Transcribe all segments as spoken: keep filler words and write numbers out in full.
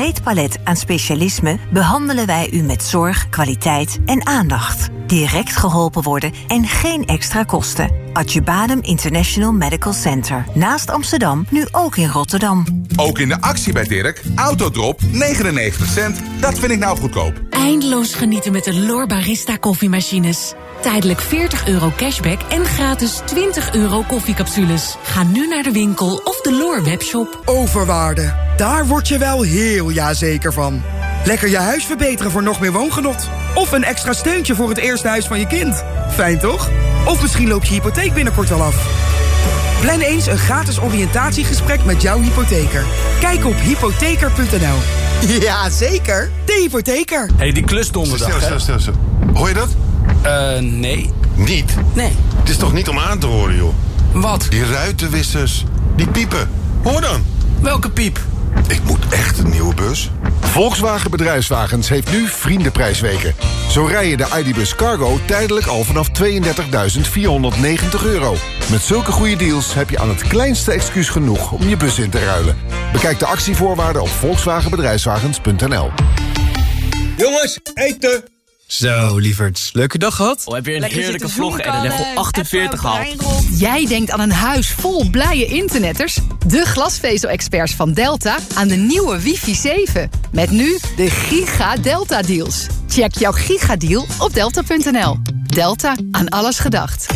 breed palet aan specialismen behandelen wij u met zorg, kwaliteit en aandacht. Direct geholpen worden en geen extra kosten. Adjubadem International Medical Center. Naast Amsterdam, nu ook in Rotterdam. Ook in de actie bij Dirk. Autodrop negenennegentig cent. Dat vind ik nou goedkoop. Eindeloos genieten met de L'Or Barista koffiemachines. Tijdelijk veertig euro cashback en gratis twintig euro koffiecapsules. Ga nu naar de winkel of de L'Or webshop. Overwaarde. Daar word je wel heel jazeker van. Lekker je huis verbeteren voor nog meer woongenot. Of een extra steuntje voor het eerste huis van je kind. Fijn toch? Of misschien loopt je hypotheek binnenkort wel af. Plan eens een gratis oriëntatiegesprek met jouw hypotheker. Kijk op hypotheker punt n l. Ja, zeker. De hypotheker. Hé, hey, die klus donderdag. Stil, stil, stil, stil. Hoor je dat? Eh, uh, nee. Niet? Nee. Het is toch niet om aan te horen, joh? Wat? Die ruitenwissers. Die piepen. Hoor dan. Welke piep? Ik moet echt een nieuwe bus. Volkswagen Bedrijfswagens heeft nu Vriendenprijsweken. Zo rij je de I D-Bus Cargo tijdelijk al vanaf tweeëndertigduizend vierhonderdnegentig euro. Met zulke goede deals heb je aan het kleinste excuus genoeg om je bus in te ruilen. Bekijk de actievoorwaarden op volkswagen bedrijfswagens punt n l. Jongens, eten! Zo, lieverds. Leuke dag gehad? Oh, heb je een Lekker heerlijke vlog en een level achtenveertig gehaald. Jij denkt aan een huis vol blije internetters? De glasvezel-experts van Delta aan de nieuwe wifi zeven. Met nu de Giga Delta Deals. Check jouw Giga-deal op delta punt n l. Delta, aan alles gedacht.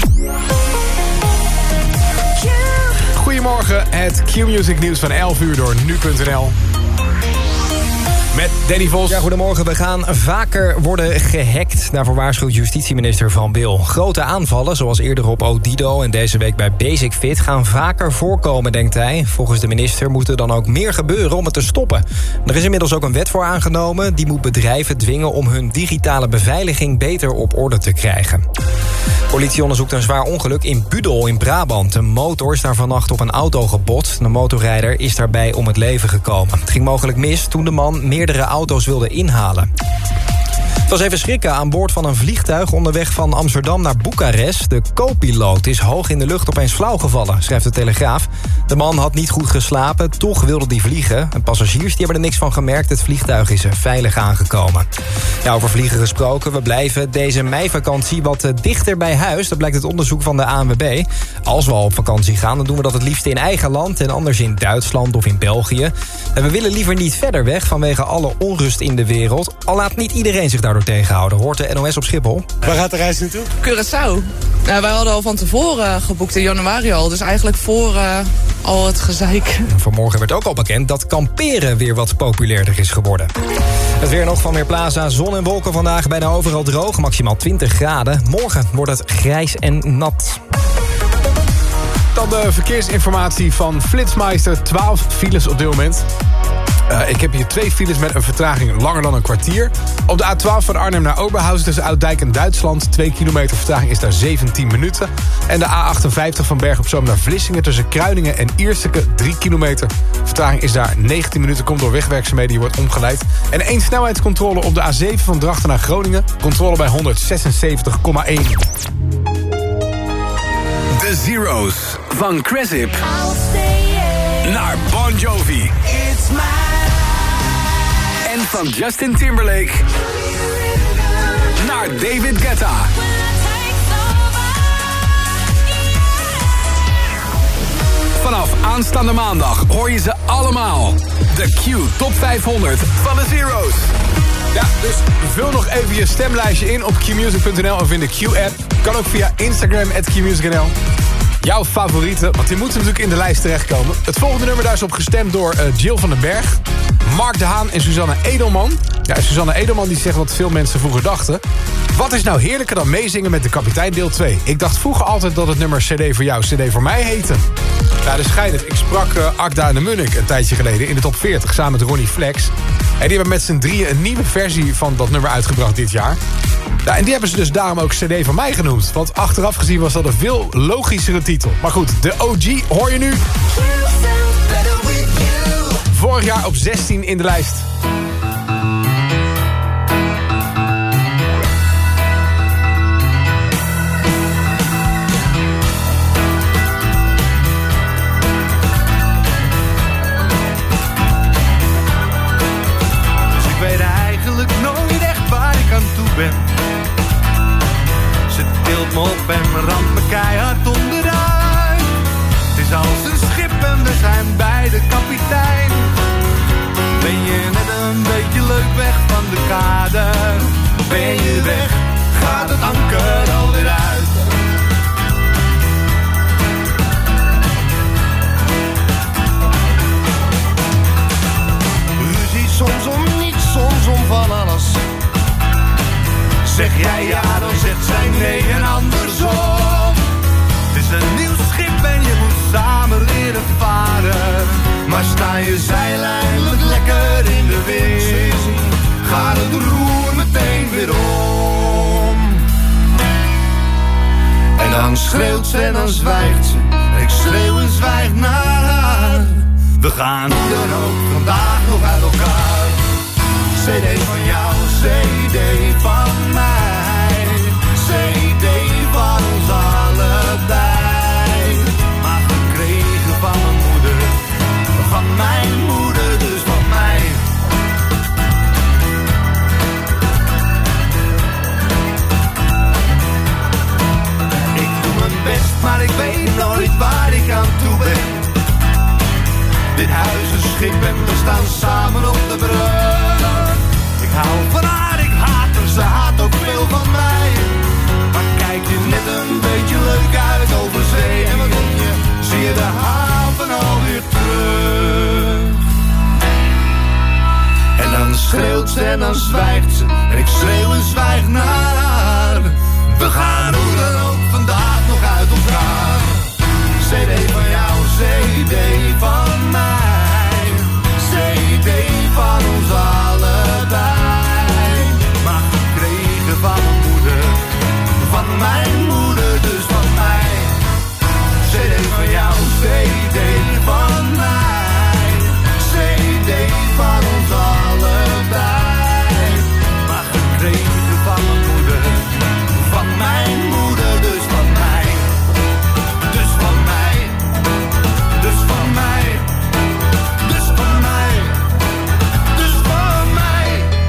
Goedemorgen, het Q-Music nieuws van elf uur door nu punt n l. Met Danny Vos. Ja, goedemorgen. We gaan vaker worden gehackt. Daarvoor waarschuwt justitieminister Van Wil. Grote aanvallen, zoals eerder op Odido en deze week bij Basic Fit, gaan vaker voorkomen, denkt hij. Volgens de minister moet er dan ook meer gebeuren om het te stoppen. Er is inmiddels ook een wet voor aangenomen. Die moet bedrijven dwingen om hun digitale beveiliging beter op orde te krijgen. Politie onderzoekt een zwaar ongeluk in Budel in Brabant. Een motor is daar vannacht op een auto gebotst. De motorrijder is daarbij om het leven gekomen. Het ging mogelijk mis toen de man meerdere auto's wilde inhalen. Het was even schrikken aan boord van een vliegtuig onderweg van Amsterdam naar Boekarest. De co-piloot is hoog in de lucht opeens flauw gevallen, schrijft de Telegraaf. De man had niet goed geslapen, toch wilde hij vliegen. En passagiers die hebben er niks van gemerkt. Het vliegtuig is veilig aangekomen. Ja, over vliegen gesproken, we blijven deze meivakantie wat dichter bij huis. Dat blijkt uit onderzoek van de A N W B. Als we al op vakantie gaan, dan doen we dat het liefst in eigen land en anders in Duitsland of in België. En we willen liever niet verder weg vanwege alle onrust in de wereld. Al laat niet iedereen zich daardoor tegenhouden, hoort de N O S op Schiphol. Waar gaat de reis naartoe? Curaçao. Ja, wij hadden al van tevoren geboekt in januari al. Dus eigenlijk voor uh, al het gezeik. Vanmorgen werd ook al bekend dat kamperen weer wat populairder is geworden. Het weer nog van Weerplaza. Zon en wolken vandaag bijna overal droog. Maximaal twintig graden. Morgen wordt het grijs en nat. Dan de verkeersinformatie van Flitsmeister. twaalf files op dit moment. Uh, ik heb hier twee files met een vertraging langer dan een kwartier. Op de A twaalf van Arnhem naar Oberhausen tussen Ouddijk en Duitsland. twee kilometer vertraging is daar zeventien minuten. En de A achtenvijftig van Bergen op Zoom naar Vlissingen tussen Kruiningen en Ierseke. drie kilometer vertraging is daar negentien minuten. Komt door wegwerkzaamheden, je wordt omgeleid. En één snelheidscontrole op de A zeven van Drachten naar Groningen. Controle bij honderdzesenzeventig komma één. De Zero's van Cresip naar Bon Jovi. En van Justin Timberlake naar David Guetta. Vanaf aanstaande maandag hoor je ze allemaal. De Q Top vijfhonderd van de Zero's. Ja, dus vul nog even je stemlijstje in op q music punt n l of in de Q-app. Kan ook via Instagram, at q music punt n l. Jouw favorieten, want die moeten natuurlijk in de lijst terechtkomen. Het volgende nummer, daar is op gestemd door uh, Jill van den Berg, Mark de Haan en Suzanne Edelman. Ja, Suzanne Edelman die zegt wat veel mensen vroeger dachten. Wat is nou heerlijker dan meezingen met de kapitein deel twee? Ik dacht vroeger altijd dat het nummer C D voor jou, C D voor mij heette. Nou, dus schijnt het. Ik sprak uh, Akda en de Munnik een tijdje geleden in de top veertig samen met Ronnie Flex. En die hebben met z'n drieën een nieuwe versie van dat nummer uitgebracht dit jaar. Nou, en die hebben ze dus daarom ook C D van mij genoemd. Want achteraf gezien was dat een veel logischere titel. Maar goed, de O G hoor je nu. Vorig jaar op zestien in de lijst. ben. Ze tilt me op en ramt me keihard onderuit. Het is als een schip en we zijn beide kapitein. Ben je net een beetje leuk weg van de kade? Ben je weg, gaat het anker alweer uit. Ruzie soms om niets, soms om van alles. Zeg jij ja, dan zegt zij nee en andersom. Het is een nieuw schip en je moet samen leren varen. Maar sta je zeil eindelijk lekker in de wind, gaat het roer meteen weer om. En dan schreeuwt ze en dan zwijgt ze. En ik schreeuw en zwijg naar haar. We gaan hoe dan ook vandaag nog uit elkaar. C D van jou, C D van mij. C D van ons allebei. Maar gekregen van mijn moeder. Van mijn moeder, dus van mij. Ik doe mijn best, maar ik weet nooit waar ik aan toe ben. Dit huis is schip en we staan samen op de brug. Ik hou van haar, ik haat haar, ze haat ook veel van mij. Maar kijk je net een beetje leuk uit over zee. En wat denk je, zie je de haven alweer terug. En dan schreeuwt ze en dan zwijgt ze. En ik schreeuw en zwijg naar haar. We gaan hoe dan ook vandaag nog uit elkaar. C D van jou, C D van mij. C D van ons allebei. Maar gekregen van mijn moeder. Van mijn moeder, dus van mij. C D van jou, C D van mij. C D van ons allebei. Maar gekregen van mijn moeder. Van mijn moeder, dus van mij. Dus van mij. Dus van mij. Dus van mij. Dus van mij.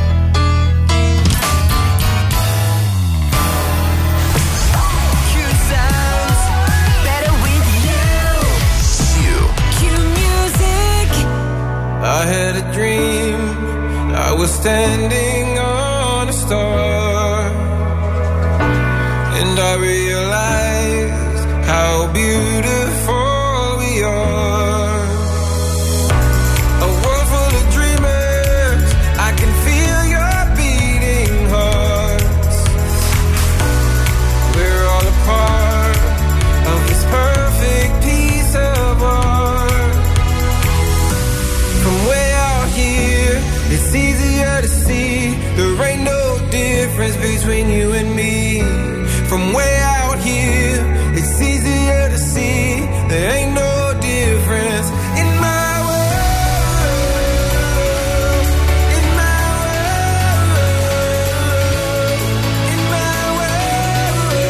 Q sounds better with you. Q music. I had a dream. I was standing on a star, and I realized how beautiful we are. A world full of dreamers. I can feel your beating hearts. We're all a part of this perfect piece of art. From way out here, it's easier to see. There ain't no difference between you and me. From way out here, it's easier to see. There ain't no difference in my world. In my world. In my world.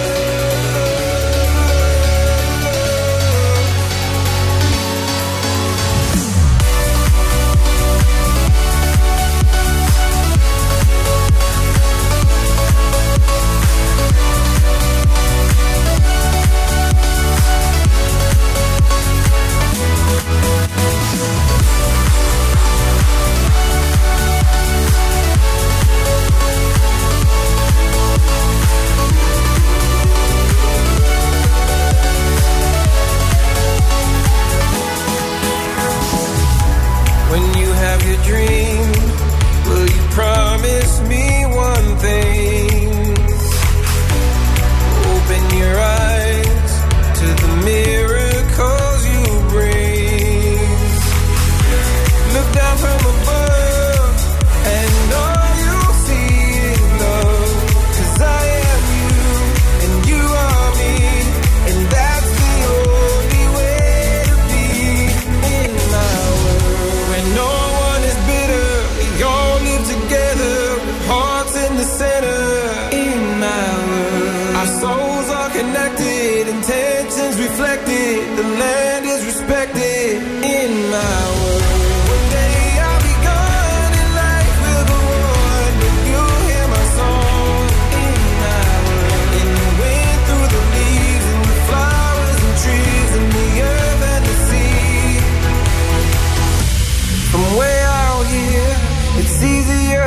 When you have your dream, will you promise me one thing? Open your eyes to the miracles you bring. Look down from above and all you'll see is love. 'Cause I am you and you are me, and that's the only way to be in my world. When no one is bitter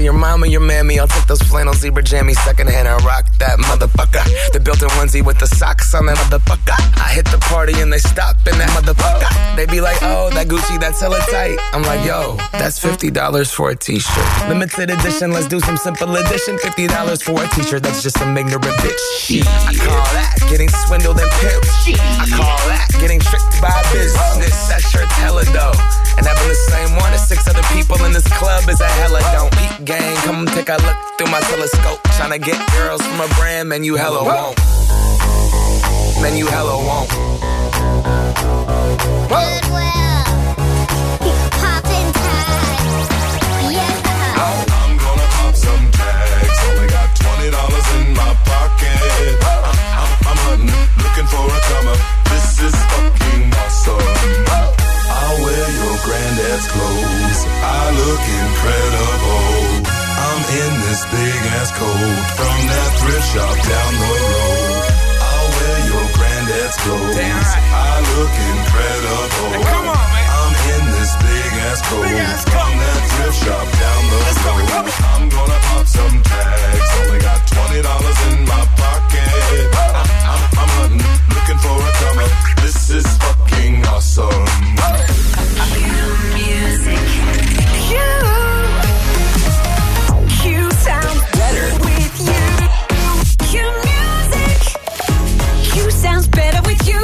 to your mama, your mammy. I'll take those flannel zebra jammies secondhand and rock that motherfucker. The built-in onesie with the socks on that motherfucker. I hit the party and they stop in that motherfucker. They be like, oh, that Gucci, that's hella tight. I'm like, yo, that's fifty dollars for a t-shirt. Limited edition, let's do some simple edition. fifty dollars for a t-shirt, that's just some ignorant bitch. Shit. I call that getting swindled and pimped. I call that getting tricked by business. That shirt's hella dope. And having the same one as six other people in this club is a hella don't. Peep gang, come take a look through my telescope. Tryna get girls from a brand, man, you hella won't. Man, you hella won't. Goodwill. Poppin' tags. Yeah. I'm gonna pop some tags. Only got twenty dollars in my pocket. I'm, I'm, I'm hunting, looking for a comer. This is fucking awesome. I'll wear your granddad's clothes. I look incredible. I'm in this big ass coat from that thrift shop down the road. I'll wear your granddad's clothes. Damn right. I look incredible. Hey, come on, man. I'm in this big ass coat from that thrift shop down the Let's road. Go, I'm gonna pop some tags. Only got twenty dollars in my pocket. I'm, I'm, I'm hunting, looking for a comer. This is fucking awesome. Music. You. You sound better with you. You music. You sounds better with you.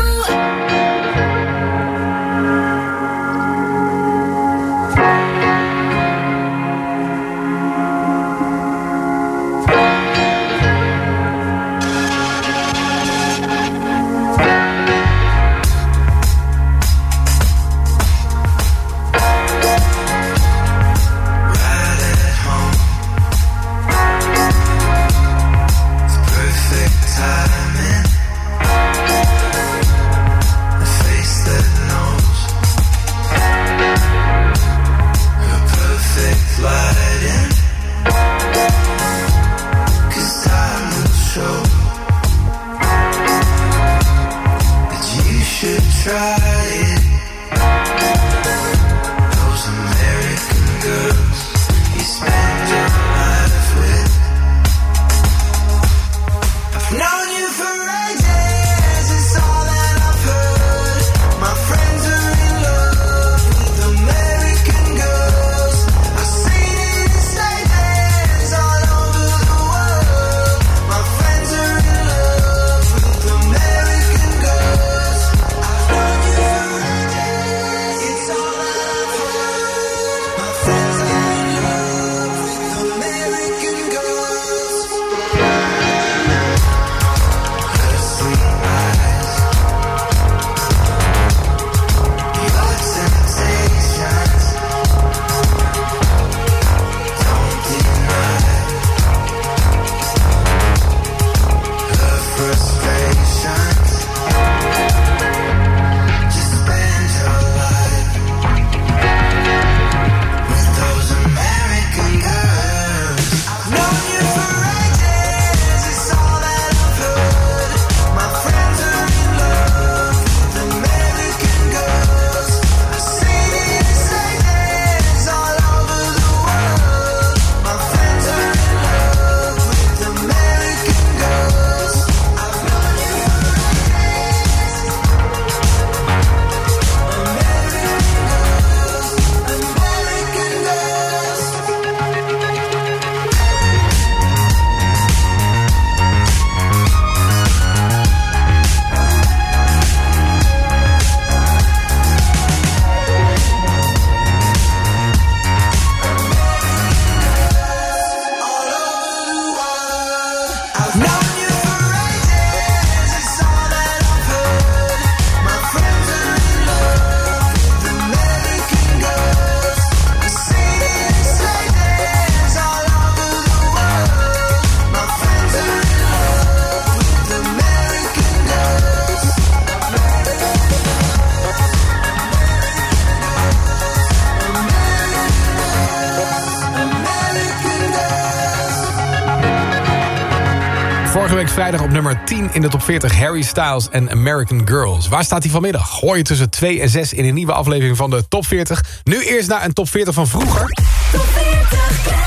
Vorige week vrijdag op nummer tien in de top veertig... Harry Styles en American Girls. Waar staat hij vanmiddag? Hoor je tussen twee en zes in een nieuwe aflevering van de top veertig. Nu eerst naar een top veertig van vroeger. Top veertig Classic.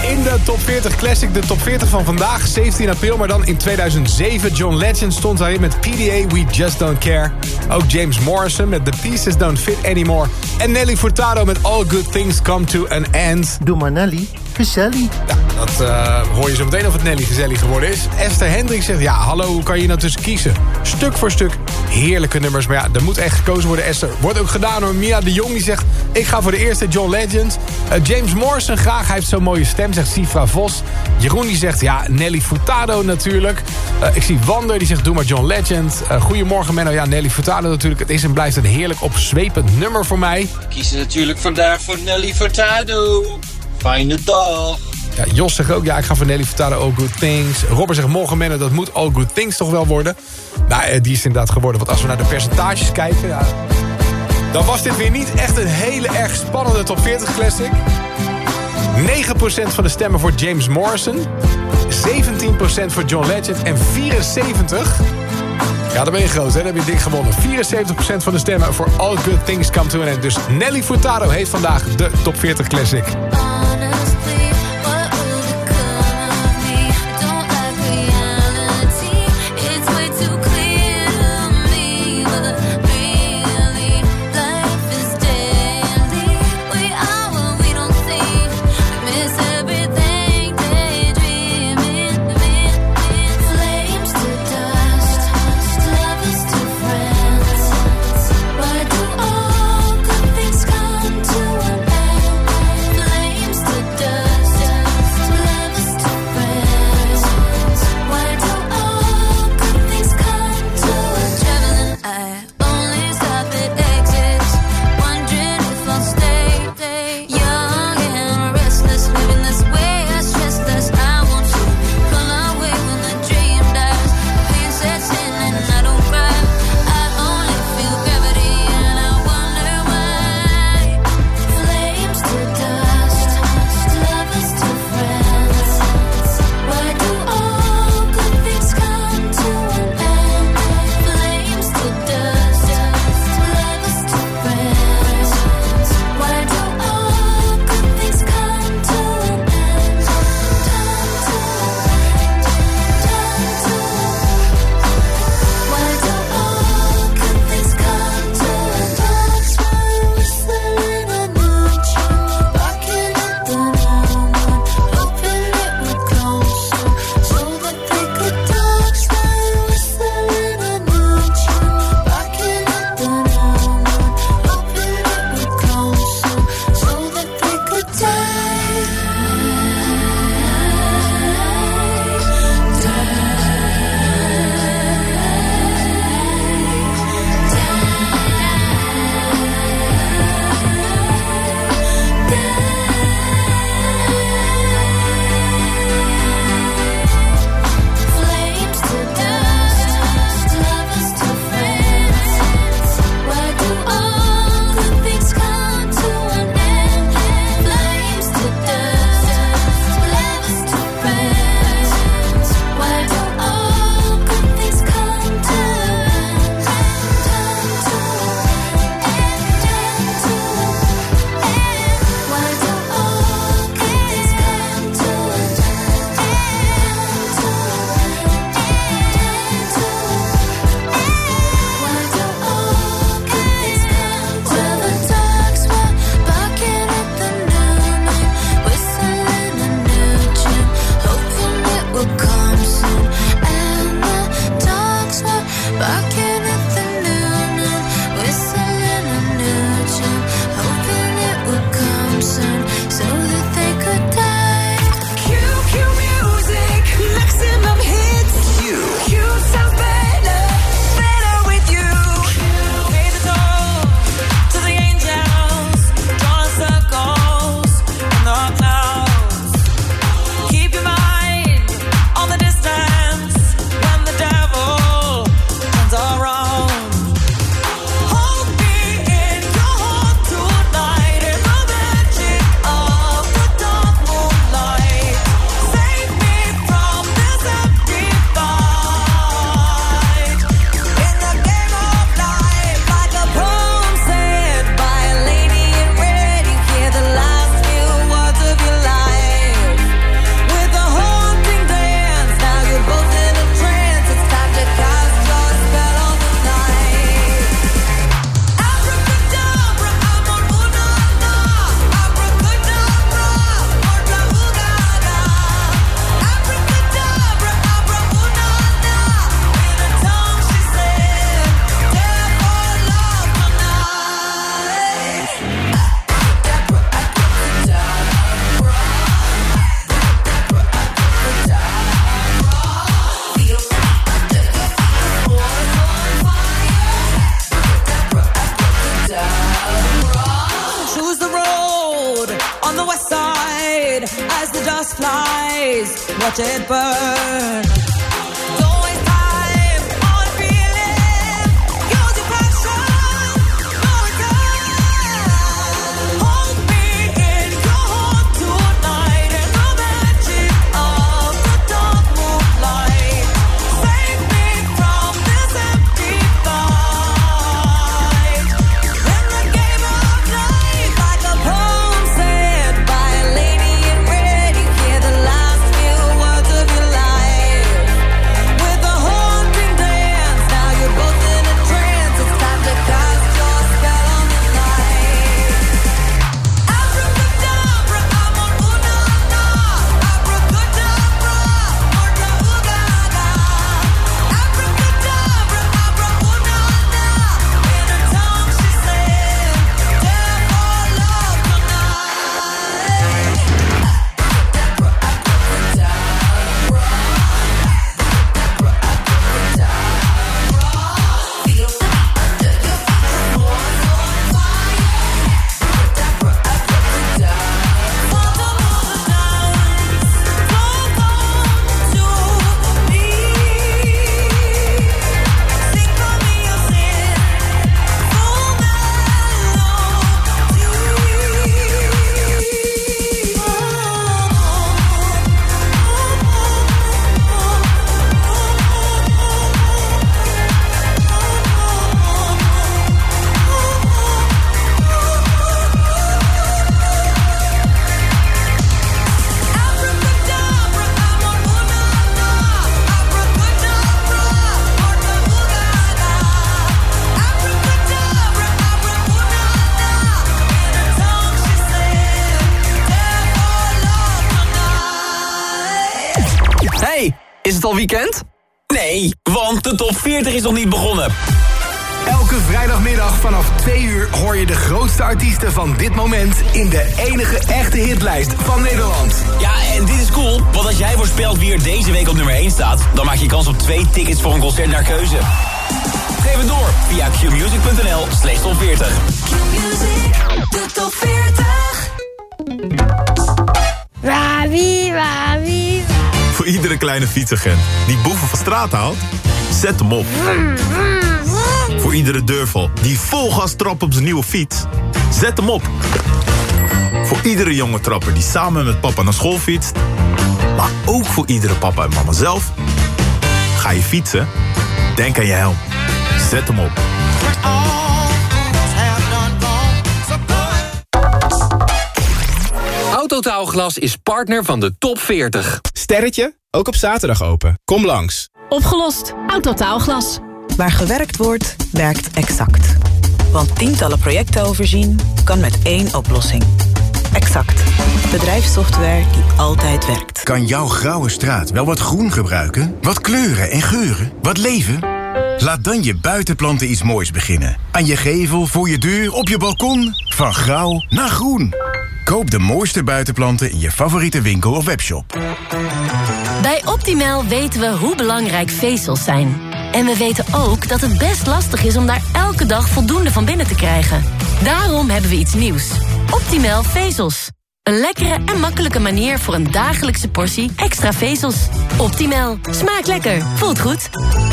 in de top veertig Classic. De top veertig van vandaag, zeventien april. Maar dan in tweeduizend zeven. John Legend stond daarin met P D A, We Just Don't Care. Ook James Morrison met The Pieces Don't Fit Anymore. En Nelly Furtado met All Good Things Come to an End. Doe maar Nelly, gezellig. Ja, dat uh, hoor je zo meteen of het Nelly gezellig geworden is. Esther Hendricks zegt, ja, hallo, hoe kan je nou tussen kiezen? Stuk voor stuk, heerlijke nummers. Maar ja, er moet echt gekozen worden, Esther. Wordt ook gedaan door Mia de Jong, die zegt... ik ga voor de eerste John Legend. Uh, James Morrison graag, hij heeft zo'n mooie stem, zegt Sifra Vos. Jeroen die zegt, ja, Nelly Furtado natuurlijk. Uh, ik zie Wander, die zegt, doe maar John Legend. Uh, goedemorgen Menno, ja, Nelly Furtado natuurlijk. Het is en blijft een heerlijk opzwepend nummer voor mij. We kiezen natuurlijk vandaag voor Nelly Furtado. Fijne dag. Ja, Jos zegt ook, ja, ik ga voor Nelly Furtado All Good Things. Robert zegt, morgen Menno, dat moet All Good Things toch wel worden. Nou, die is inderdaad geworden. Want als we naar de percentages kijken... Ja, dan was dit weer niet echt een hele erg spannende top veertig Classic. negen procent van de stemmen voor James Morrison. zeventien procent voor John Legend. En vierenzeventig... Ja, dan ben je groot, hè? Dan heb je dik gewonnen. vierenzeventig procent van de stemmen voor All Good Things Come to an End. Dus Nelly Furtado heeft vandaag de top veertig Classic. Dust. gas flies, watch it burn. Is het al weekend? Nee, want de top veertig is nog niet begonnen. Elke vrijdagmiddag vanaf twee uur hoor je de grootste artiesten van dit moment in de enige echte hitlijst van Nederland. Ja, en dit is cool, want als jij voorspelt wie er deze week op nummer één staat, dan maak je kans op twee tickets voor een concert naar keuze. Geef het door via qmusic.nl slash top veertig. Qmusic, de top veertig. Wawie, wawie. Voor iedere kleine fietsagent die boeven van straat haalt, zet hem op. Voor iedere deurval die vol gas trapt op zijn nieuwe fiets, zet hem op. Voor iedere jonge trapper die samen met papa naar school fietst, maar ook voor iedere papa en mama zelf. Ga je fietsen? Denk aan je helm. Zet hem op. Autotaalglas is partner van de top veertig. Sterretje, ook op zaterdag open. Kom langs. Opgelost. Autotaalglas. Waar gewerkt wordt, werkt Exact. Want tientallen projecten overzien kan met één oplossing. Exact. Bedrijfssoftware die altijd werkt. Kan jouw grauwe straat wel wat groen gebruiken? Wat kleuren en geuren? Wat leven? Laat dan je buitenplanten iets moois beginnen. Aan je gevel, voor je deur, op je balkon. Van grauw naar groen. Koop de mooiste buitenplanten in je favoriete winkel of webshop. Bij Optimal weten we hoe belangrijk vezels zijn. En we weten ook dat het best lastig is om daar elke dag voldoende van binnen te krijgen. Daarom hebben we iets nieuws. Optimal vezels. Een lekkere en makkelijke manier voor een dagelijkse portie extra vezels. Optimal. Smaakt lekker. Voelt goed.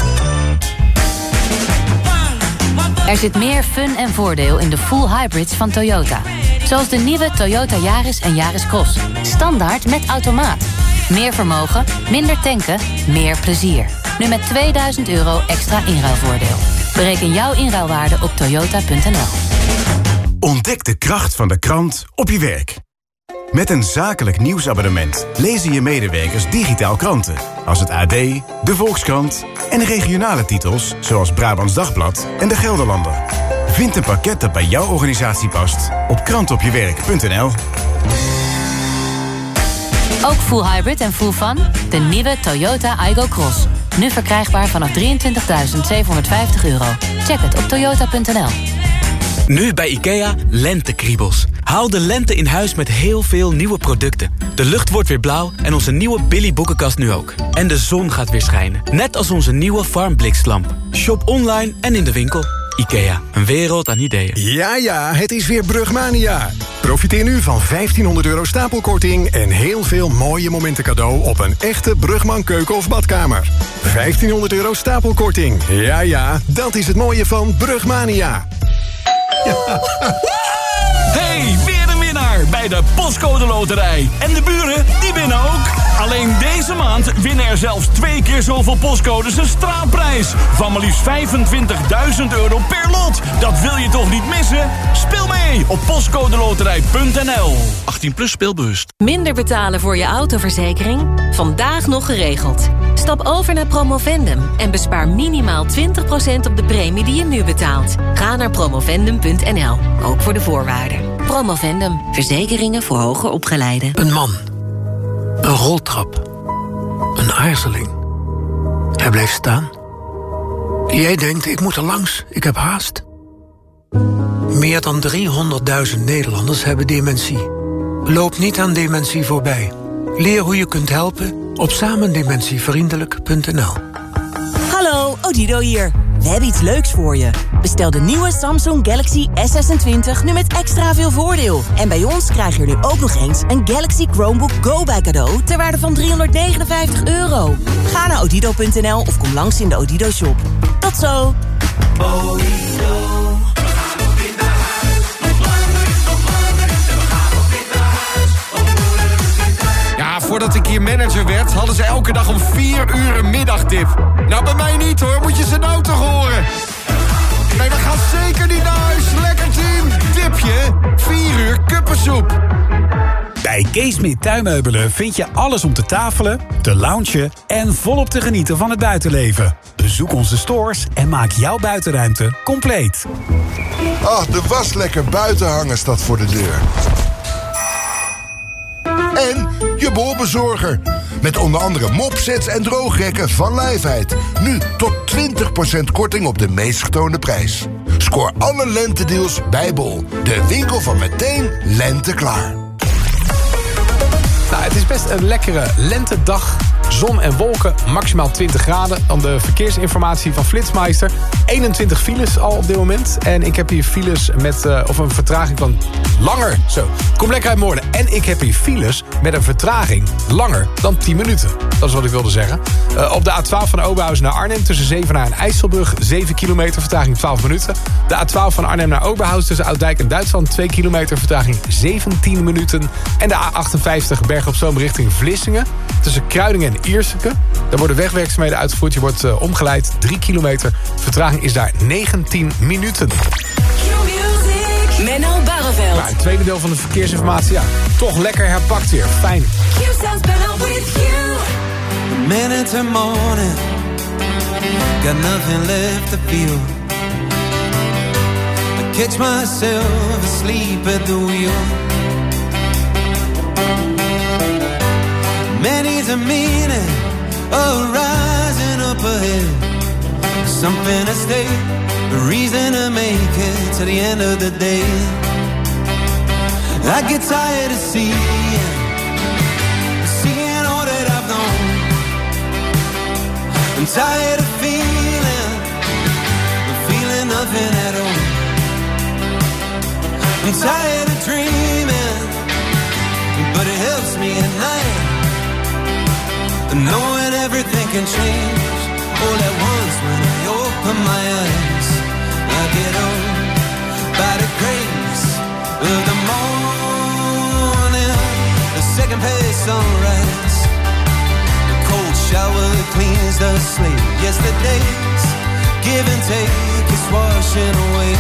Er zit meer fun en voordeel in de full hybrids van Toyota. Zoals de nieuwe Toyota Yaris en Yaris Cross. Standaard met automaat. Meer vermogen, minder tanken, meer plezier. Nu met tweeduizend euro extra inruilvoordeel. Bereken jouw inruilwaarde op toyota punt n l. Ontdek de kracht van de krant op je werk. Met een zakelijk nieuwsabonnement lezen je medewerkers digitaal kranten. Als het A D, de Volkskrant en regionale titels zoals Brabants Dagblad en de Gelderlander. Vind een pakket dat bij jouw organisatie past op krantopjewerk punt n l. Ook full hybrid en full fun? De nieuwe Toyota Aygo Cross. Nu verkrijgbaar vanaf drieëntwintigduizend zevenhonderdvijftig euro. Check het op toyota punt n l. Nu bij IKEA lentekriebels. Haal de lente in huis met heel veel nieuwe producten. De lucht wordt weer blauw en onze nieuwe Billy boekenkast nu ook. En de zon gaat weer schijnen. Net als onze nieuwe Farmblikslamp. Shop online en in de winkel. IKEA, een wereld aan ideeën. Ja, ja, het is weer Brugmania. Profiteer nu van vijftienhonderd euro stapelkorting en heel veel mooie momenten cadeau op een echte Brugman keuken of badkamer. vijftienhonderd euro stapelkorting. Ja, ja, dat is het mooie van Brugmania. Ja. Hey, weer een winnaar bij de Postcode Loterij. En de buren, die winnen ook. Alleen deze maand winnen er zelfs twee keer zoveel postcodes een straatprijs. Van maar liefst vijfentwintigduizend euro per lot. Dat wil je toch niet missen? Speel mee op postcodeloterij punt n l. achttien plus speelbewust. Minder betalen voor je autoverzekering? Vandaag nog geregeld. Stap over naar Promovendum en bespaar minimaal twintig procent op de premie die je nu betaalt. Ga naar promovendum punt n l, ook voor de voorwaarden. Promovendum, verzekeringen voor hoger opgeleiden. Een man. Een roltrap. Een aarzeling. Hij blijft staan. Jij denkt, ik moet er langs, ik heb haast. Meer dan driehonderdduizend Nederlanders hebben dementie. Loop niet aan dementie voorbij. Leer hoe je kunt helpen op samendementievriendelijk punt n l. Hallo, Odido hier. We hebben iets leuks voor je. Bestel de nieuwe Samsung Galaxy S zesentwintig nu met extra veel voordeel. En bij ons krijg je er nu ook nog eens een Galaxy Chromebook Go bij cadeau ter waarde van driehonderdnegenenvijftig euro. Ga naar odido punt n l of kom langs in de Odido shop. Tot zo! Ja, voordat ik hier manager werd, hadden ze elke dag om vier uur een middagdip. Nou, bij mij niet hoor, moet je ze nou toch horen. Nee, we gaan zeker niet naar huis. Lekker team. Dipje, vier uur kuppensoep. Bij Keesmeer Tuinmeubelen vind je alles om te tafelen, te loungen en volop te genieten van het buitenleven. Bezoek onze stores en maak jouw buitenruimte compleet. Ah, de was lekker buiten hangen staat voor de deur. En je bolbezorger. Met onder andere mopsets en droogrekken van Lijfheid. Nu tot twintig procent korting op de meest getoonde prijs. Scoor alle lentedeals bij Bol. De winkel van meteen lente klaar. Nou, het is best een lekkere lentedag. Zon en wolken, maximaal twintig graden. Dan de verkeersinformatie van Flitsmeister. eenentwintig files al op dit moment. En ik heb hier files met uh, of een vertraging van langer. Zo, kom lekker uit Moorden. En ik heb hier files met een vertraging langer dan tien minuten. Dat is wat ik wilde zeggen. Uh, op de A twaalf van Oberhausen naar Arnhem tussen Zevenaar en IJsselbrug. zeven kilometer, vertraging twaalf minuten. De A twaalf van Arnhem naar Oberhausen tussen Ouddijk en Duitsland. twee kilometer, vertraging zeventien minuten. En de A achtenvijftig Bergen op Zoom richting Vlissingen. Tussen Kruidingen en Ierseke. Daar worden wegwerkzaamheden uitgevoerd. Je wordt uh, omgeleid. drie kilometer. Vertraging is daar negentien minuten. Menno Barreveld. Maar het tweede deel van de verkeersinformatie, ja, toch lekker herpakt weer. Fijn. Minute to morning, got nothing left to feel. I catch myself asleep at the wheel. Many's a meaning of rising up ahead. Something to stay, a reason to make it to the end of the day. I get tired of seeing, seeing all that I've known. I'm tired of feeling, feeling nothing at all. I'm tired of dreaming, but it helps me at night, knowing everything can change all at once when I open my eyes. I get on by the grace of the morning, the second page sunrise. The cold shower cleans the slate. Yesterday's give and take is washing away.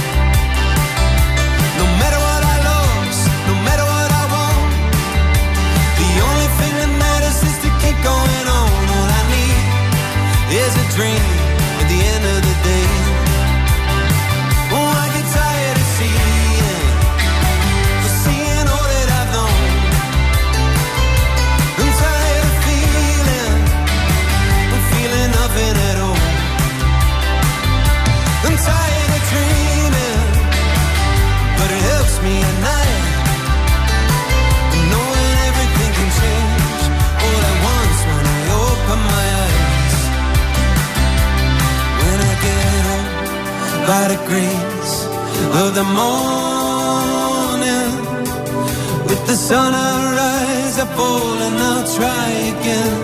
No matter what I lost, no matter what I want, the only thing that matters is to keep going on. All I need is a dream at the end of the day. Oh, I get tired of seeing, seeing all that I've known. I'm tired of feeling, I'm feeling nothing at all. I'm tired of dreaming, but it helps me at night, knowing everything can change all at once when I open my eyes. When I get home by the grace of the morning, the sun will rise, I fall and I'll try again.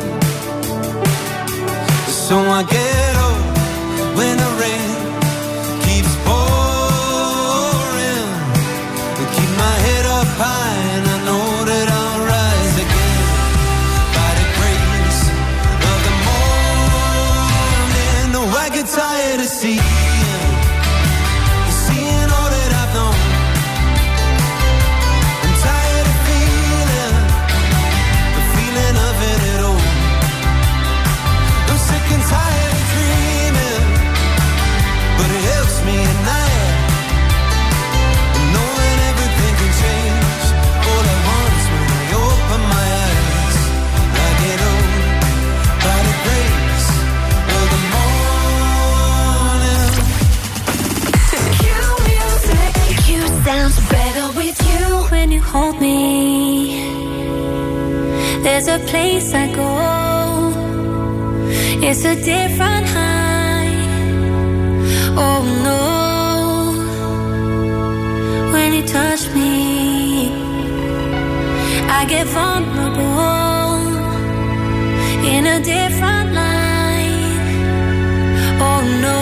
So I get up when the rain keeps pouring, and keep my head up high, and I know that I'll rise again by the grace of the morning. No, I get tired of seeing, seeing all that I've known. I'm tired of feeling, the feeling of it at all. I'm sick and tired of dreaming, but it helps me at night, knowing everything can change all at once when I open my eyes. I get old by the grace of the morning. Cue music. Cue sounds better with you when you hold me. There's a place I go. It's a different high. Oh no. When you touch me, I get vulnerable in a different light. Oh no.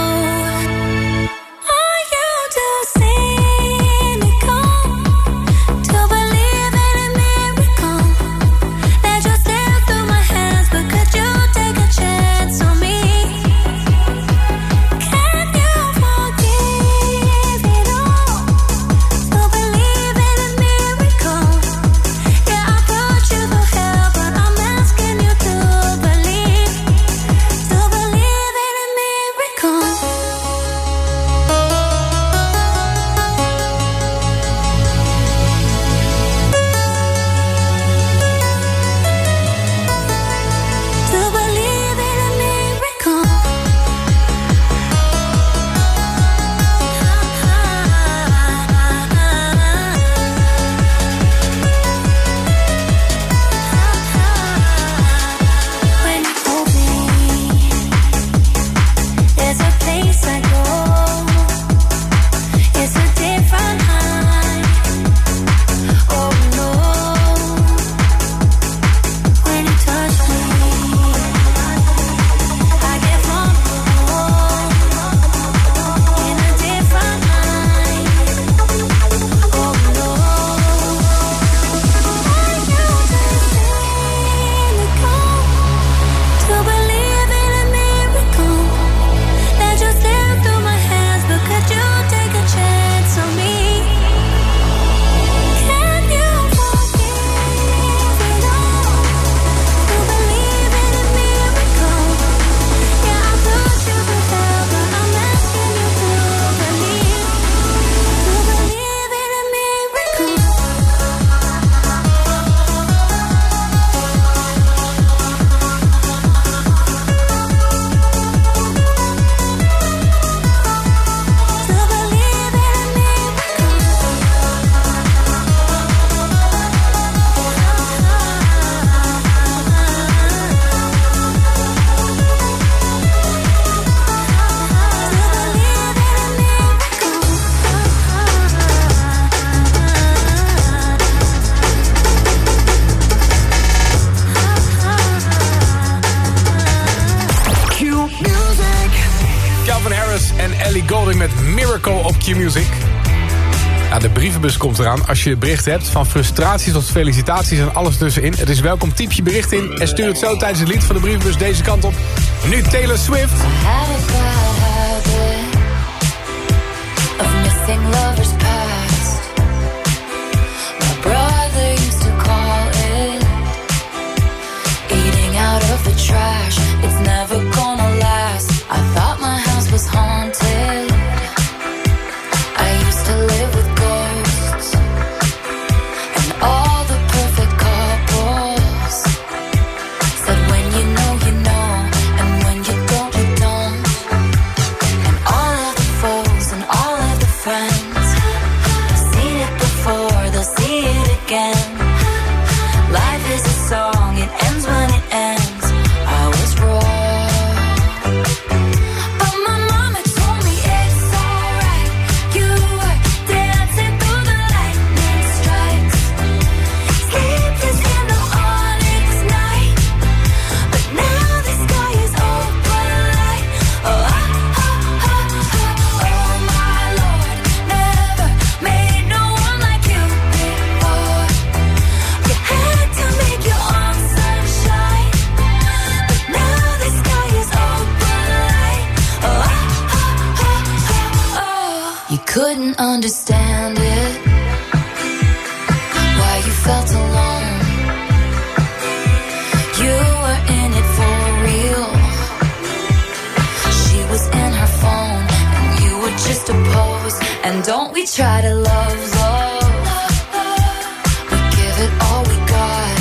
Are you too cynical to believe in a miracle that just slipped through my hands? But could you take a chance on me? Can you forgive it all to believe in a miracle? Yeah, I put you through hell, but I'm asking you to believe, to believe in a miracle. To believe in a miracle. When you hold me, there's a place I go. It's a different high. Oh no. When you touch me, I get vulnerable in a different light. Oh no. Are you too cynical to believe in a miracle that just slipped through my hands? But could you take a chance on me? Can you forgive it all to believe in a miracle? Yeah, I put you through hell, but I'm asking you to believe, to believe in a miracle. To believe in a Q Music. Calvin Harris en Ellie Goulding met Miracle op Q Music. Ja, de brievenbus komt eraan. Als je bericht hebt, van frustraties tot felicitaties en alles tussenin. Het is welkom, typ je bericht in en stuur het zo tijdens het lied van de brievenbus deze kant op. Nu Taylor Swift. Of missing lovers past. My brother used to call it eating out of the trash. It's never gonna last. I thought my house was haunted. I used to live with ghosts and all the perfect couples said when you know you know, and when you don't you don't. You couldn't understand it, why you felt alone. You were in it for real. She was in her phone, and you were just a pose. And don't we try to love, love. We give it all we got.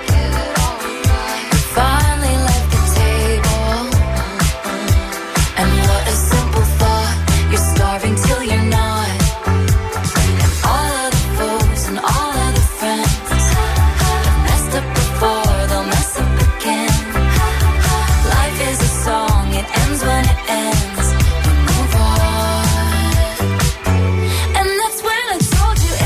We finally left the table. And what a simple thought. You're starving till you're not. And all of the foes and all of the friends have messed up before, they'll mess up again. Life is a song, it ends when it ends. We move on. And that's when I told you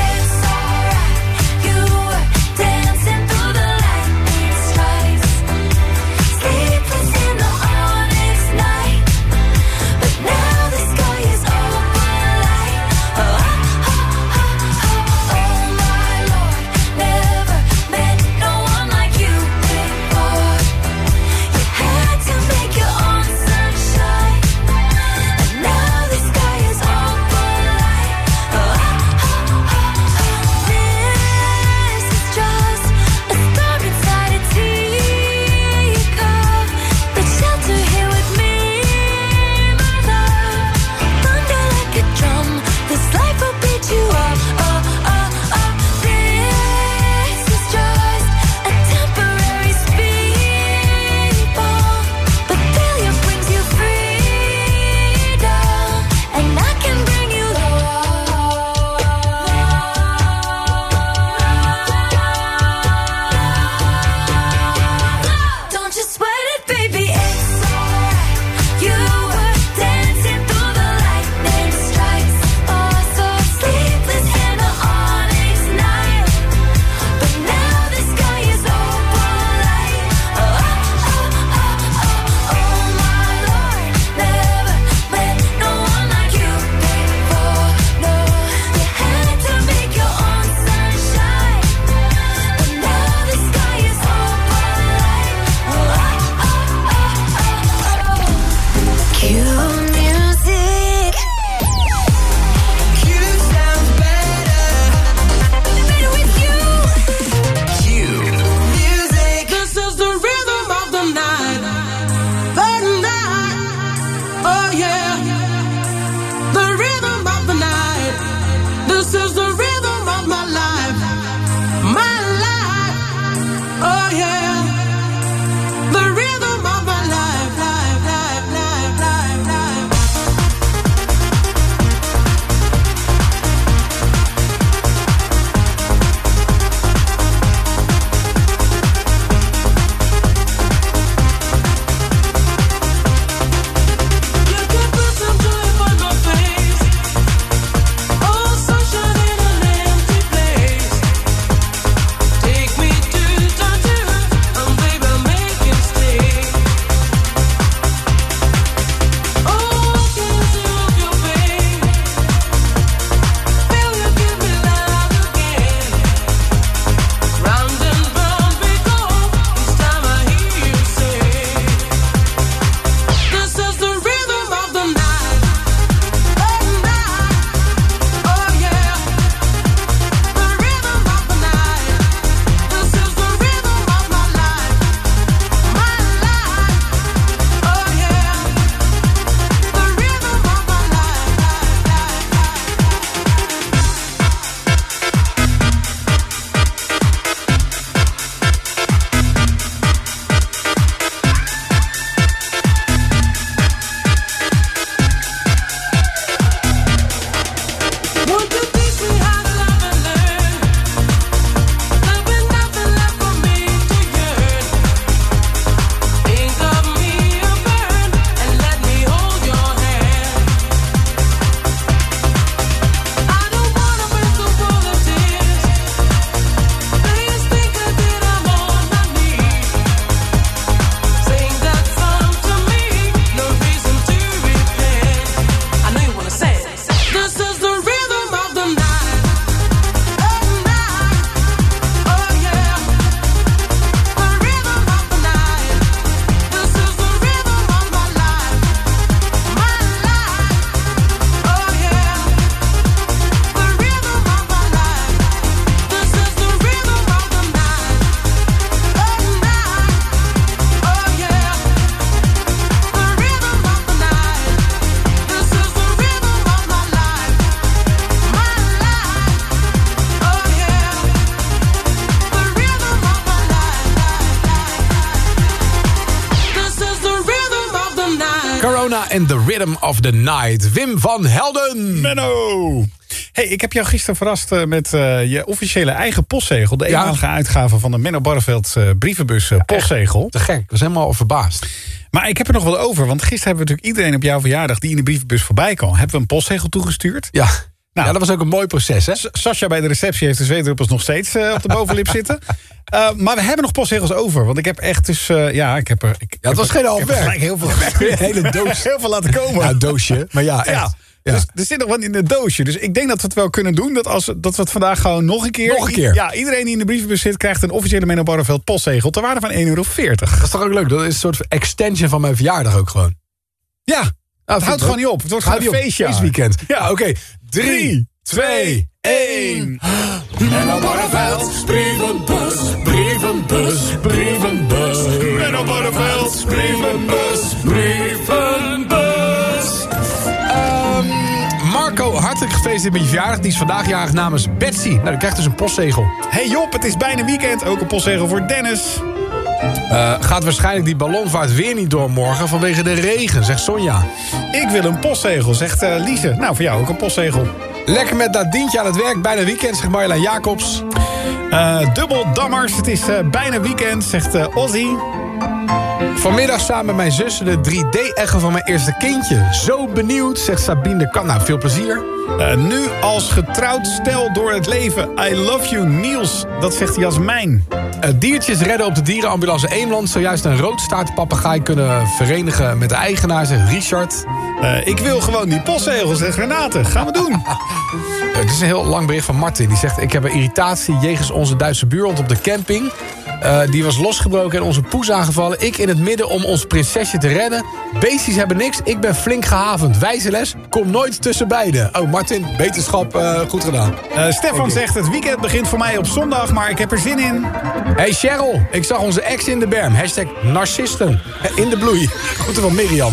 en The Rhythm of the Night. Wim van Helden. Menno. Hey, ik heb jou gisteren verrast uh, met uh, je officiële eigen postzegel. De Ja. eenmalige uitgave van de Menno Barreveld uh, brievenbus uh, postzegel. Te gek, ik was helemaal verbaasd. Maar ik heb er nog wel over, want gisteren hebben we natuurlijk iedereen op jouw verjaardag die in de brievenbus voorbij kwam. Hebben we een postzegel toegestuurd? Ja. Nou, ja, dat was ook een mooi proces, hè? S- Sascha bij de receptie heeft de zweetdruppels nog steeds uh, op de bovenlip zitten. Uh, maar we hebben nog postzegels over. Want ik heb echt dus... Uh, ja, ik heb er... Ik, Ja, het was heb geen er- half ik heb er werk. gelijk heel veel, Een hele doos. heel veel laten komen. Ja, een doosje. Maar ja, echt. Ja. Ja. Dus er zit nog wat in het doosje. Dus ik denk dat we het wel kunnen doen. Dat, als, dat we het vandaag gewoon nog een keer... Nog een keer. Ja, iedereen die in de brievenbus zit... krijgt een officiële Menno Barreveld postzegel... ter waarde van één euro veertig. Dat is toch ook leuk? Dat is een soort extension van mijn verjaardag ook gewoon. Ja, Nou, het houdt gewoon niet op. Het wordt gewoon een feestje. Feestweekend. Ja, oké. Drie, twee, één. Menno Barreveld, brievenbus, brievenbus, brievenbus. Menno Barreveld, brievenbus, brievenbus. Ehm, Marco, hartelijk gefeliciteerd met je verjaardag. Die is vandaag jarig namens Betsy. Nou, die krijgt dus een postzegel. Hey Job, het is bijna weekend. Ook een postzegel voor Dennis. Uh, gaat waarschijnlijk die ballonvaart weer niet door morgen vanwege de regen, zegt Sonja. Ik wil een postzegel, zegt uh, Liese. Nou, voor jou ook een postzegel. Lekker met Nadientje aan het werk, bijna weekend, zegt Marjolein Jacobs. Uh, dubbel dammers, het is uh, bijna weekend, zegt uh, Ozzy. Vanmiddag samen met mijn zussen de drie D-echo van mijn eerste kindje. Zo benieuwd, zegt Sabine de Kan. Nou, veel plezier. Uh, nu als getrouwd stel door het leven. I love you, Niels. Dat zegt Jasmijn. Uh, diertjes redden op de dierenambulance Eemland. Zojuist een roodstaartpapegaai kunnen verenigen met de eigenaar, zegt Richard. Uh, ik wil gewoon die postzegels, zegt Renate. Gaan we doen. Uh, het is een heel lang bericht van Martin. Die zegt, ik heb een irritatie jegens onze Duitse buurhond op de camping. Uh, die was losgebroken en onze poes aangevallen. Ik in het midden om ons prinsesje te redden. Beestjes hebben niks, ik ben flink gehavend. Wijze les, kom nooit tussen beiden. Oh, Martin, wetenschap, uh, goed gedaan. Uh, Stefan Okay. zegt, het weekend begint voor mij op zondag, maar ik heb er zin in. Hey Cheryl, ik zag onze ex in de berm. Hashtag narcisten. In de bloei. Groeten van Mirjam.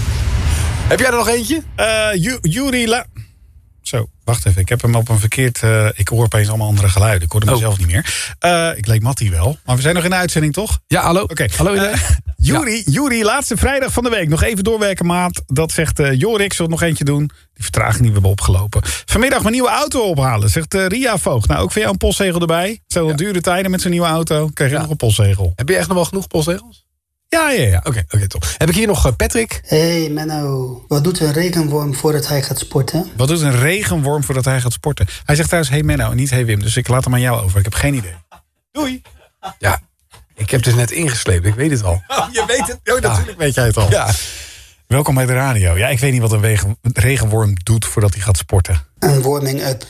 Heb jij er nog eentje? Uh, Ju- Juri La... Zo, wacht even. Ik heb hem op een verkeerd... Uh, ik hoor opeens allemaal andere geluiden. Ik hoorde Oh. mezelf niet meer. Uh, ik leek Mattie wel. Maar we zijn nog in de uitzending, toch? Ja, hallo. Oké. Hallo Uh, iedereen. Juri, Juri, laatste vrijdag van de week. Nog even doorwerken, maat. Dat zegt uh, Jorik. Zullen we nog eentje doen? Die vertraging die we hebben opgelopen. Vanmiddag mijn nieuwe auto ophalen, zegt uh, Ria Voogd. Nou, ook voor jou een postzegel erbij. Het zijn wel Ja. dure tijden met zo'n nieuwe auto. Krijg je Ja. nog een postzegel. Heb je echt nog wel genoeg postzegels? Ja, ja, ja. Oké, oké, top. Heb ik hier nog uh, Patrick? Hey Menno, wat doet een regenworm voordat hij gaat sporten? Wat doet een regenworm voordat hij gaat sporten? Hij zegt thuis, hey Menno, en niet hey Wim. Dus ik laat hem aan jou over. Ik heb geen idee. Doei. Ja, ik heb dus net ingesleept. Ik weet het al. Oh, je weet het. Oh, natuurlijk weet jij het al. Ja. Welkom bij de radio. Ja, ik weet niet wat een wegen- regenworm doet voordat hij gaat sporten. Een warming-up.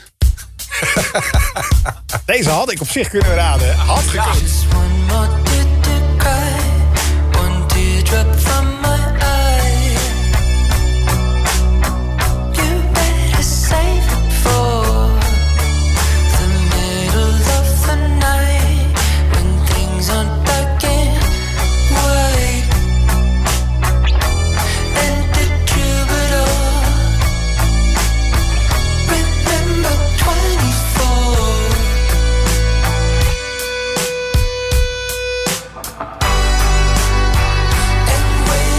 Deze had ik op zich kunnen raden. Had gekund. Just one more tear to cry, one teardrop from my eye. You better save it for the middle of the night, when things aren't black and white. And the troubadour, remember twenty-four. And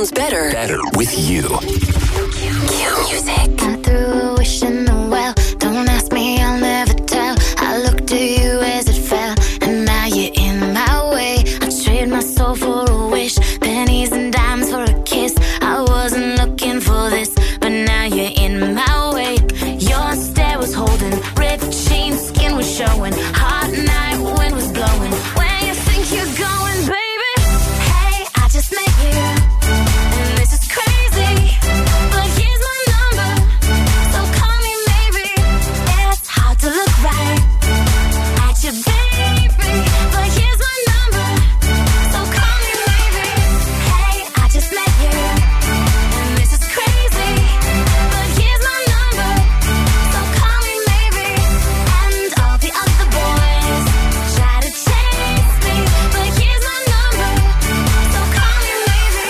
sounds better. Better with you. Q-Music. I threw a wish in the well. Don't ask me, I'll never tell. I looked to you as it fell, and now you're in my way. I trade my soul for a wish, pennies and dimes for a kiss. I wasn't looking for this, but now you're in my way. Your stare was holding, ripped jeans, skin was showing. Hot night, wind was blowing. Where you think you're going, baby? Hey, I just met you, and this is crazy. But here's my number, so call me maybe. It's hard to look right at you, baby. But here's my number, so call me maybe. Hey, I just met you, and this is crazy. But here's my number, so call me maybe. And all the other boys try to chase me, but here's my number, so call me maybe.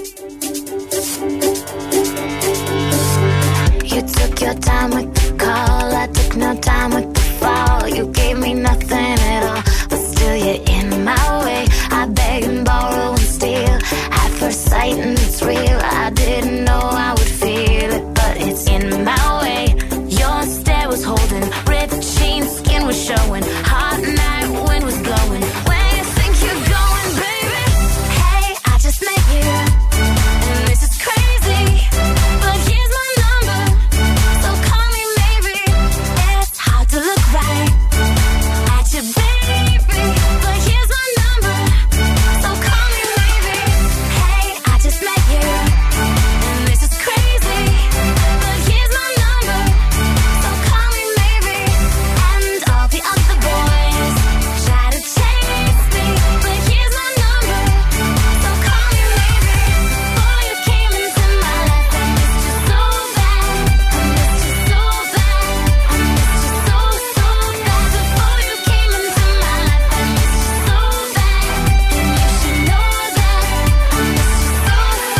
You took your time with the call, I took no time with the fall. You gave me nothing at all, but still you're in my way. I beg and borrow and steal at first sight, and it's real. I didn't know I would feel it, but it's in my way. Your stare was holding, ripped jeans, skin was showing. Hot night, wind was blowing. Where you think you're going, baby? Hey, I just met you, and this is crazy. But here's my number, so call me maybe. It's hard to look right at you, baby. But here's my number, so call me maybe. Hey, I just met you, and this is crazy. But here's my number, so call me maybe. And all the other boys try to chase me, but here's my number, so call me maybe. Before you came into my life, I missed you so bad. I missed you so bad. I missed you so, so bad. Before you came into my life, I missed you so bad. And you should know that. I missed you so,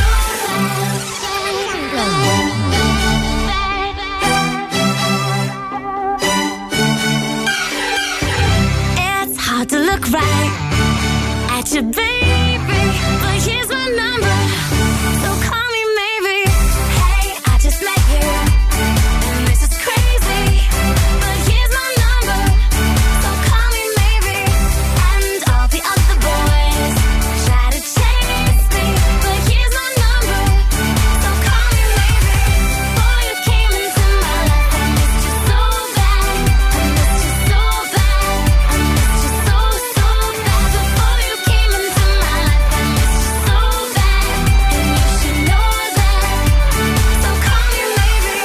It's hard to look right at you, baby. But here's my number, so call me maybe. Hey, I just met you, and this is crazy. But here's my number, so call me maybe. And all the other boys try to chase me, but here's my number, so call me maybe. Before you came into my life, I missed you so bad. I missed you so bad. I missed you so, so bad. Before you came into my life, I missed you so bad. And you should know that, so call me maybe.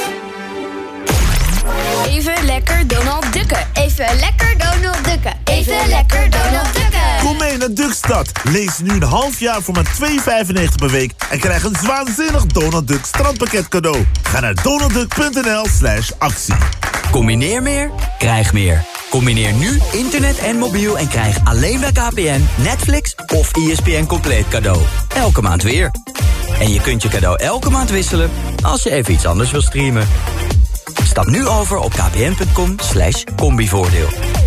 Even lekker Donald Ducken. Even lekker Donald Ducken. Even lekker Donald Ducken. Kom mee naar Duckstad. Lees nu een half jaar voor maar twee vijfennegentig per week en krijg een waanzinnig Donald Duck strandpakket cadeau. Ga naar donaldduck.nl slash actie. Combineer meer, krijg meer. Combineer nu internet en mobiel en krijg alleen bij K P N, Netflix of E S P N compleet cadeau. Elke maand weer. En je kunt je cadeau elke maand wisselen als je even iets anders wil streamen. Stap nu over op kpn.com slash combivoordeel.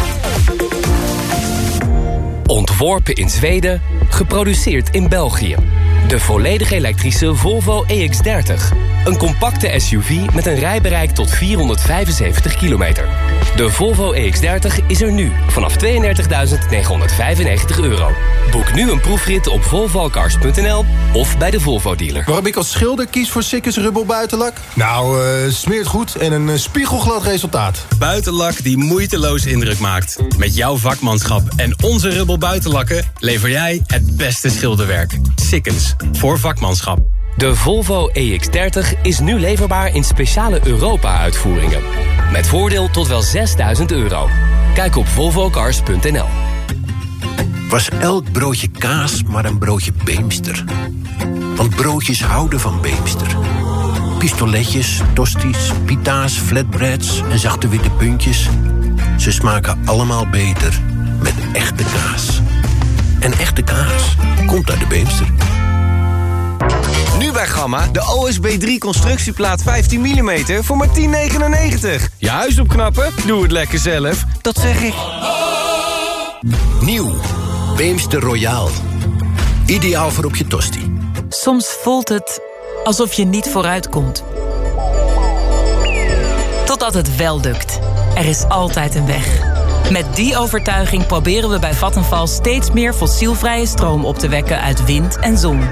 Ontworpen in Zweden, geproduceerd in België. De volledig elektrische Volvo E X dertig. Een compacte S U V met een rijbereik tot vierhonderdvijfenzeventig kilometer. De Volvo E X dertig is er nu vanaf tweeëndertigduizend negenhonderdvijfennegentig euro. Boek nu een proefrit op volvocars punt n l of bij de Volvo dealer. Waarom ik als schilder kies voor Sikkes Rubber buitenlak? Nou, uh, smeert goed en een uh, spiegelglad resultaat. Buitenlak die moeiteloos indruk maakt. Met jouw vakmanschap en onze Rubber buitenlakken lever jij het beste schilderwerk. Sikkens, voor vakmanschap. De Volvo E X dertig is nu leverbaar in speciale Europa-uitvoeringen. Met voordeel tot wel zesduizend euro. Kijk op volvocars punt n l. Was elk broodje kaas maar een broodje Beemster? Want broodjes houden van Beemster. Pistoletjes, tosties, pita's, flatbreads en zachte witte puntjes. Ze smaken allemaal beter met echte kaas. En echte kaas komt uit de Beemster. Nu bij Gamma, de O S B drie constructieplaat vijftien millimeter voor maar tien negenennegentig. Je huis opknappen? Doe het lekker zelf. Dat zeg ik. Nieuw. Beemster Royaal. Ideaal voor op je tosti. Soms voelt het alsof je niet vooruitkomt. Totdat het wel lukt. Er is altijd een weg. Met die overtuiging proberen we bij Vattenfall steeds meer fossielvrije stroom op te wekken uit wind en zon.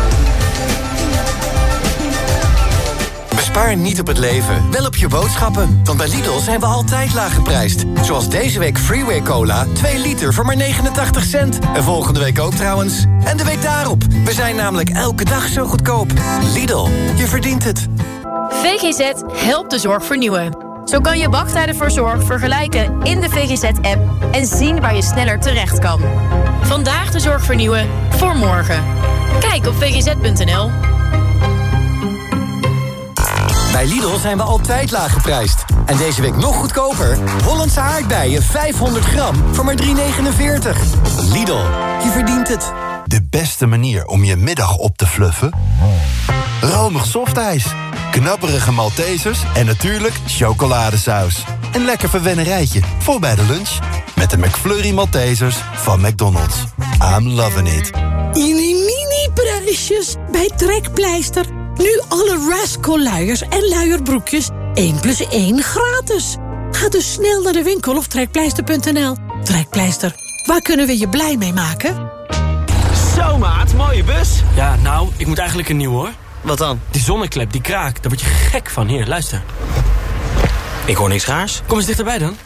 Bespaar niet op het leven, wel op je boodschappen. Want bij Lidl zijn we altijd laag geprijsd. Zoals deze week Freeway Cola, twee liter voor maar negenentachtig cent. En volgende week ook trouwens. En de week daarop. We zijn namelijk elke dag zo goedkoop. Lidl, je verdient het. V G Z helpt de zorg vernieuwen. Zo kan je wachttijden voor zorg vergelijken in de V G Z-app... en zien waar je sneller terecht kan. Vandaag de zorg vernieuwen, voor morgen. Kijk op v g z punt n l. Bij Lidl zijn we altijd laag geprijsd. En deze week nog goedkoper. Hollandse aardbeien vijfhonderd gram voor maar drie negenenveertig. Lidl, je verdient het. De beste manier om je middag op te fluffen? Romig softijs, knapperige Maltesers en natuurlijk chocoladesaus. Een lekker verwennerijtje voor bij de lunch. Met de McFlurry Maltesers van McDonald's. I'm loving it. Mini-prijsjes bij Trekpleister. Nu alle Rascal luiers en luierbroekjes één plus één gratis. Ga dus snel naar de winkel of trekpleister punt n l. Trekpleister, waar kunnen we je blij mee maken? Zo maat, mooie bus. Ja, nou, ik moet eigenlijk een nieuw hoor. Wat dan? Die zonneklep, die kraak, daar word je gek van. Hier, luister. Ik hoor niks raars. Kom eens dichterbij dan.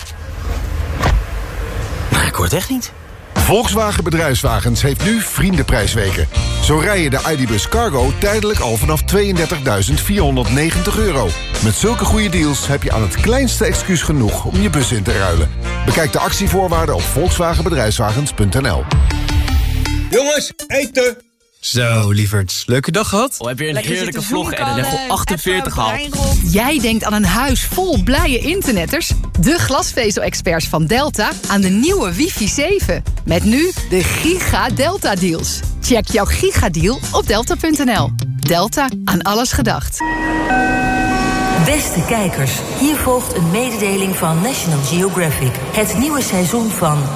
Maar ik hoor het echt niet. Volkswagen Bedrijfswagens heeft nu vriendenprijsweken. Zo rij je de I D-Bus Cargo tijdelijk al vanaf tweeëndertigduizend vierhonderdnegentig euro. Met zulke goede deals heb je aan het kleinste excuus genoeg om je bus in te ruilen. Bekijk de actievoorwaarden op volkswagen bedrijfswagens punt n l. Jongens, eten! Zo, lieverds. Leuke dag gehad? Oh, heb je een heerlijke vlog en een level achtenveertig gehaald. Jij denkt aan een huis vol blije internetters? De glasvezel-experts van Delta aan de nieuwe wifi zeven. Met nu de Giga Delta Deals. Check jouw Giga-deal op delta punt n l. Delta, aan alles gedacht. Beste kijkers, hier volgt een mededeling van National Geographic. Het nieuwe seizoen van